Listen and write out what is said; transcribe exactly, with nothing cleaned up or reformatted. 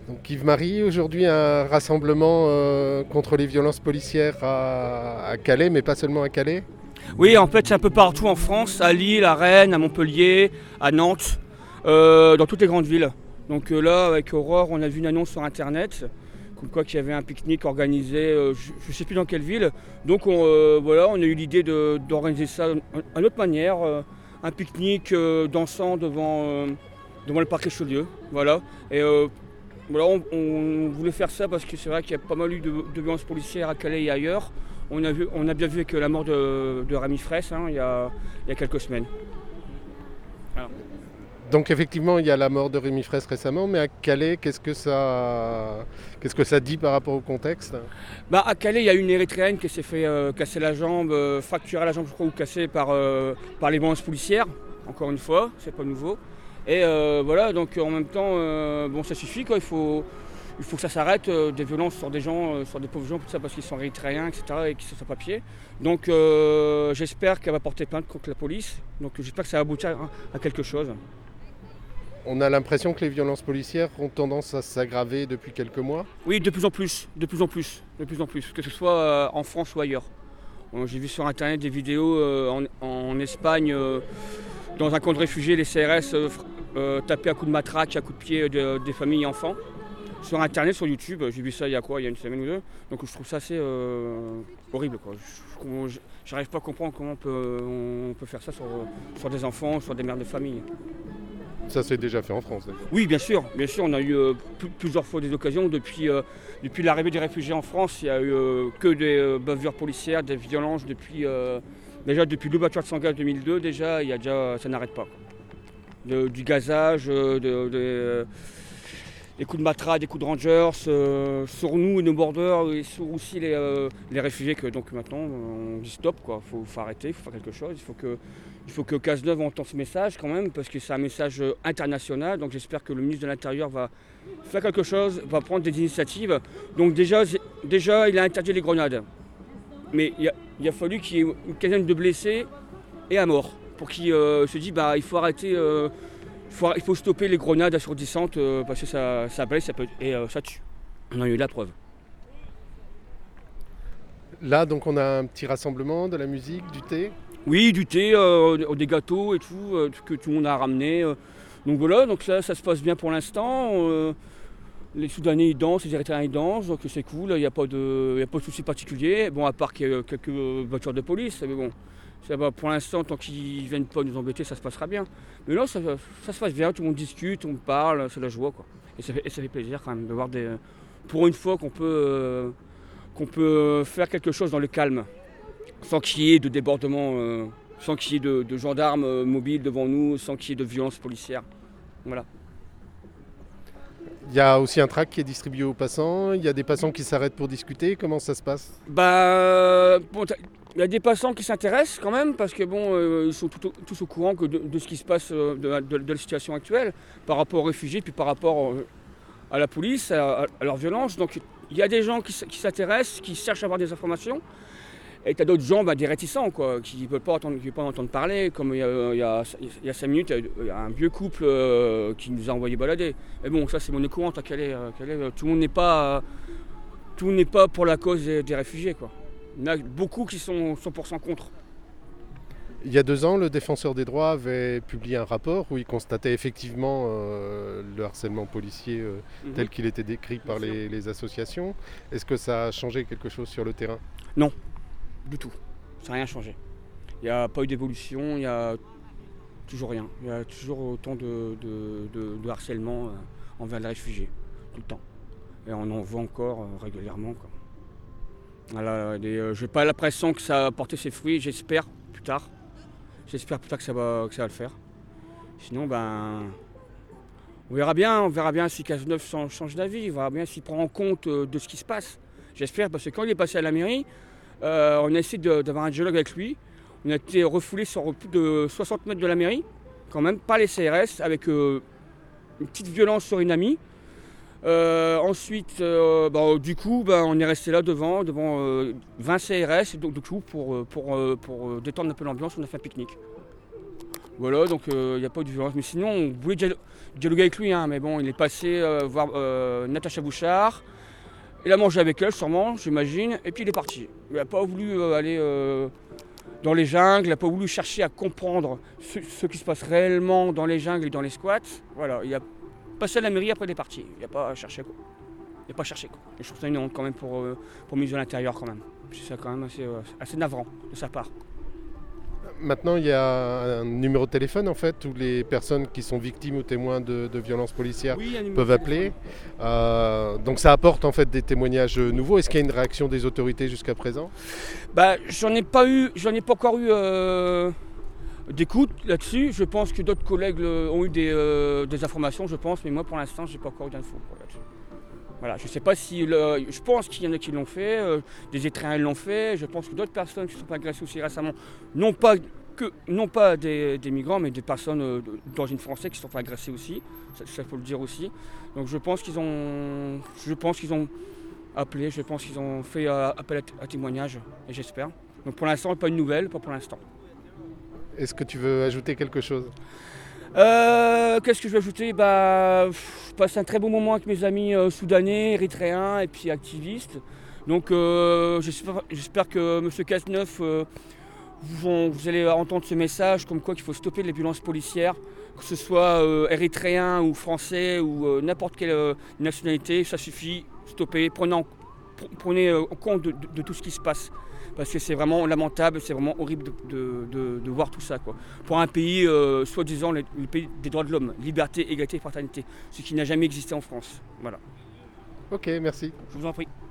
Donc Yves-Marie, aujourd'hui un rassemblement euh, contre les violences policières à, à Calais, mais pas seulement à Calais. Oui, en fait, c'est un peu partout en France, à Lille, à Rennes, à Montpellier, à Nantes, euh, dans toutes les grandes villes. Donc euh, là, avec Aurore, on a vu une annonce sur Internet, comme quoi qu'il y avait un pique-nique organisé, euh, je ne sais plus dans quelle ville. Donc on, euh, voilà, on a eu l'idée de, d'organiser ça d'une autre manière, euh, un pique-nique euh, dansant devant, euh, devant le parc Richelieu. Voilà. Et, euh, voilà, on, on voulait faire ça parce que c'est vrai qu'il y a pas mal eu de, de violences policières à Calais et ailleurs. On a, vu, on a bien vu avec la mort de, de Rémi Fraisse hein, il, y a, il y a quelques semaines. Alors. Donc effectivement, il y a la mort de Rémi Fraisse récemment, mais à Calais, qu'est-ce que ça, qu'est-ce que ça dit par rapport au contexte ? Bah, à Calais, il y a une Érythréenne qui s'est fait euh, casser la jambe, euh, fracturer la jambe, je crois, ou casser par, euh, par les violences policières. Encore une fois, c'est pas nouveau. Et euh, voilà, donc en même temps, euh, bon, ça suffit, quoi. Il faut, il faut que ça s'arrête, euh, des violences sur des gens, euh, sur des pauvres gens, tout ça, parce qu'ils sont érythréens, et cetera, et qu'ils sont sans papier. Donc euh, j'espère qu'elle va porter plainte contre la police. Donc j'espère que ça va aboutir à, à quelque chose. On a l'impression que les violences policières ont tendance à s'aggraver depuis quelques mois. Oui, de plus en plus, de plus en plus, de plus en plus, que ce soit euh, en France ou ailleurs. Bon, j'ai vu sur Internet des vidéos euh, en, en Espagne, euh, dans un camp de réfugiés, les C R S euh, euh, tapaient à coups de matraque, à coups de pied de, des familles et enfants. Sur Internet, sur YouTube, j'ai vu ça il y a quoi, il y a une semaine ou deux. Donc je trouve ça assez euh, horrible, quoi. Je n'arrive pas à comprendre comment on peut, on peut faire ça sur, sur des enfants, sur des mères de famille. Ça s'est déjà fait en France. Oui, bien sûr, bien sûr, on a eu euh, plusieurs fois des occasions. Depuis, euh, depuis l'arrivée des réfugiés en France, il n'y a eu euh, que des euh, bavures policières, des violences depuis, euh, déjà depuis l'ouverture de Sangasse deux mille deux, déjà, il y a déjà, ça n'arrête pas. De, du gazage, de, de, de, des coups de matraque, des coups de rangers, euh, sur nous et nos bordeurs, et sur aussi les, euh, les réfugiés que donc maintenant on dit stop, quoi. Faut, faut arrêter, il faut faire quelque chose, il faut que Il faut que Cazeneuve entende ce message quand même, parce que c'est un message international. Donc j'espère que le ministre de l'Intérieur va faire quelque chose, va prendre des initiatives. Donc déjà, déjà il a interdit les grenades. Mais il a, il a fallu qu'il y ait une quinzaine de blessés et à mort, pour qu'il euh, se dise bah, il faut arrêter, euh, il, faut, il faut stopper les grenades assourdissantes, euh, parce que ça, ça blesse ça peut, et euh, ça tue. On a eu la preuve. Là, donc, on a un petit rassemblement, de la musique, du thé. Oui, du thé, euh, des gâteaux et tout, euh, que tout le monde a ramené. Euh. Donc voilà, donc ça, ça se passe bien pour l'instant. Euh, les Soudanais ils dansent, les Érythréens ils dansent, donc c'est cool, il n'y a pas de, y a pas de soucis particuliers. Bon, à part qu'il y a quelques voitures de police, mais bon, ça va pour l'instant, tant qu'ils ne viennent pas nous embêter, ça se passera bien. Mais là, ça, ça se passe bien, tout le monde discute, on parle, c'est la joie, quoi. Et ça fait, et ça fait plaisir quand même de voir des, pour une fois qu'on peut, euh, qu'on peut faire quelque chose dans le calme. Sans qu'il y ait de débordement, euh, sans qu'il y ait de, de gendarmes euh, mobiles devant nous, sans qu'il y ait de violences policières. Voilà. Il y a aussi un tract qui est distribué aux passants, il y a des passants qui s'arrêtent pour discuter, comment ça se passe ? Bah, bon, il y a des passants qui s'intéressent quand même, parce que bon, euh, ils sont tout, tous au courant que de, de ce qui se passe, euh, de, de, de la situation actuelle, par rapport aux réfugiés, puis par rapport euh, à la police, à, à leur violence. Donc il y a des gens qui, qui s'intéressent, qui cherchent à avoir des informations. Et tu as d'autres gens, bah, des réticents, quoi, qui ne veulent pas entendre, pas entendre parler. Comme il y a, il y a, il y a cinq minutes, il y a un vieux couple euh, qui nous a envoyé balader. Mais bon, ça c'est mon courante à Calais. Calais tout le monde n'est pas, tout n'est pas pour la cause des, des réfugiés, quoi. Il y en a beaucoup qui sont cent pour cent contre. Il y a deux ans, le défenseur des droits avait publié un rapport où il constatait effectivement euh, le harcèlement policier euh, mm-hmm. tel qu'il était décrit par les, les associations. Est-ce que ça a changé quelque chose sur le terrain ? Non. Du tout, ça n'a rien changé. Il n'y a pas eu d'évolution, il n'y a toujours rien. Il y a toujours autant de, de, de, de harcèlement euh, envers les réfugiés, tout le temps. Et on en voit encore euh, régulièrement, quoi. Voilà, des, euh, je n'ai pas l'impression que ça a porté ses fruits, j'espère plus tard. J'espère plus tard que ça va, que ça va le faire. Sinon, ben, on verra bien, on verra bien si Cazeneuve change d'avis, on verra bien s'il prend en compte euh, de ce qui se passe. J'espère, parce que quand il est passé à la mairie, Euh, on a essayé de, d'avoir un dialogue avec lui. On a été refoulé sur plus de soixante mètres de la mairie, quand même, par les C R S, avec euh, une petite violence sur une amie. Euh, ensuite, euh, bah, du coup, bah, on est resté là devant, devant euh, vingt C R S, et donc du coup, pour, pour, pour, pour détendre un peu l'ambiance, on a fait un pique-nique. Voilà, donc il euh, n'y a pas eu de violence. Mais sinon, on voulait dialoguer avec lui, hein, mais bon, il est passé euh, voir euh, Natacha Bouchard. Il a mangé avec elle, sûrement, j'imagine, et puis il est parti. Il n'a pas voulu euh, aller euh, dans les jungles, il n'a pas voulu chercher à comprendre ce, ce qui se passe réellement dans les jungles et dans les squats. Voilà, il a passé à la mairie, après il est parti. Il n'a pas cherché quoi. Il n'a pas cherché quoi. Et je trouve ça une honte quand même pour, euh, pour le ministre de l'Intérieur quand même. C'est ça quand même assez, euh, assez navrant de sa part. Maintenant, il y a un numéro de téléphone en fait où les personnes qui sont victimes ou témoins de, de violences policières oui, peuvent appeler. Euh, donc ça apporte en fait des témoignages nouveaux. Est-ce qu'il y a une réaction des autorités jusqu'à présent? Bah, j'en ai pas eu, j'en ai pas encore eu euh, d'écoute là-dessus. Je pense que d'autres collègues ont eu des, euh, des informations, je pense, mais moi pour l'instant, j'ai pas encore eu d'infos là-dessus. Voilà, je ne sais pas si. Le, je pense qu'il y en a qui l'ont fait, euh, des Érythréens l'ont fait. Je pense que d'autres personnes qui se sont agressées aussi récemment, non pas, que, non pas des, des migrants, mais des personnes euh, d'origine française qui se sont fait agresser aussi. Ça, ça faut le dire aussi. Donc je pense qu'ils ont, je pense qu'ils ont appelé, je pense qu'ils ont fait euh, appel à, à témoignage, et j'espère. Donc pour l'instant, pas une nouvelle, pas pour l'instant. Est-ce que tu veux ajouter quelque chose? Euh, qu'est-ce que je vais ajouter? Bah, je passe un très bon moment avec mes amis euh, soudanais, érythréens et puis activistes. Donc euh, j'espère, j'espère que M. Cazeneuve, euh, vous, vous allez entendre ce message comme quoi qu'il faut stopper les violences policières, que ce soit euh, érythréen ou français ou euh, n'importe quelle euh, nationalité, ça suffit, stopper, prenez en, prenez en compte de, de, de tout ce qui se passe. Parce que c'est vraiment lamentable, c'est vraiment horrible de, de, de, de voir tout ça, quoi. Pour un pays, euh, soi-disant, le, le pays des droits de l'homme, liberté, égalité et fraternité, ce qui n'a jamais existé en France. Voilà. Ok, merci. Je vous en prie.